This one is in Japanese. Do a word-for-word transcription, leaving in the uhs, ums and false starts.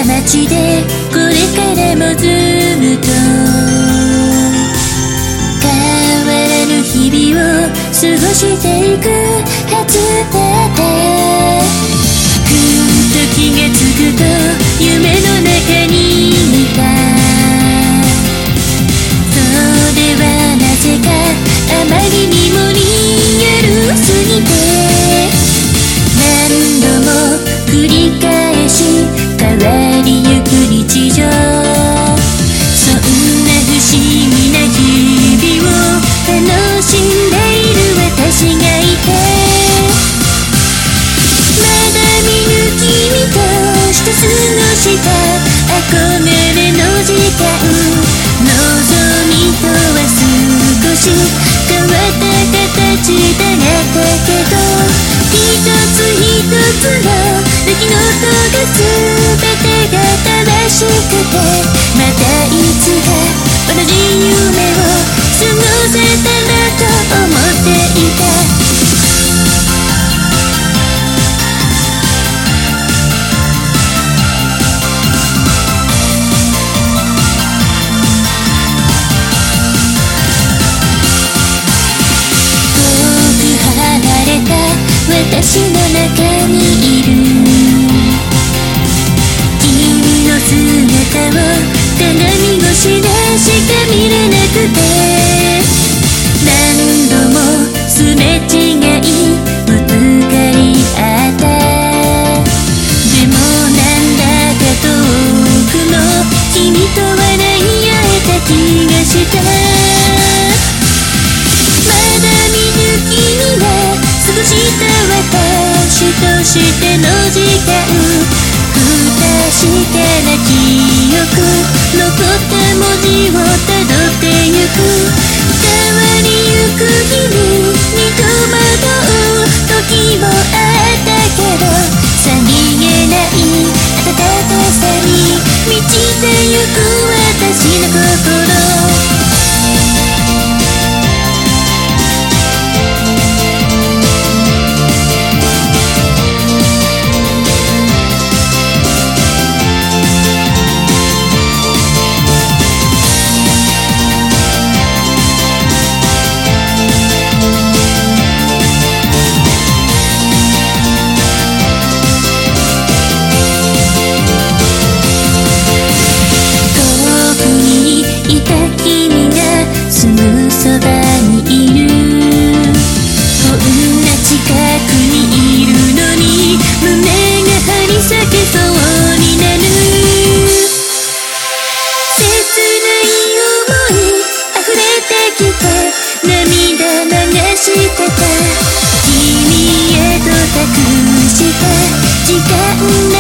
街でこれからもずっと変わらぬ日々を過ごしていくはずだった。ふっと気がつくと夢の中にいた。それはなぜかあまりにもリアルすぎて何度も繰り返し変わりゆく日常。そんな不思議な日々を楽しんでいる私がいて、まだ見ぬ君として過ごした憧れの時間。望みとは少し変わった形だったけど、一つ一つの出来事が全てが正しくて、またいつか同じ夢を過ごせたらと思っていた。私の中にいる君の姿を鏡越しでしか見れなくて、何度もすれ違いぶつかり合った。でもなんだか遠くの君と笑い合えた気がした。まだ見ぬ君が過ごした私としての時間、不確かな記憶残った文字をたどってゆく。変わりゆく日々に戸惑う時もあったけど、さりげない温かさに満ちてゆく私の心。君へと託した時間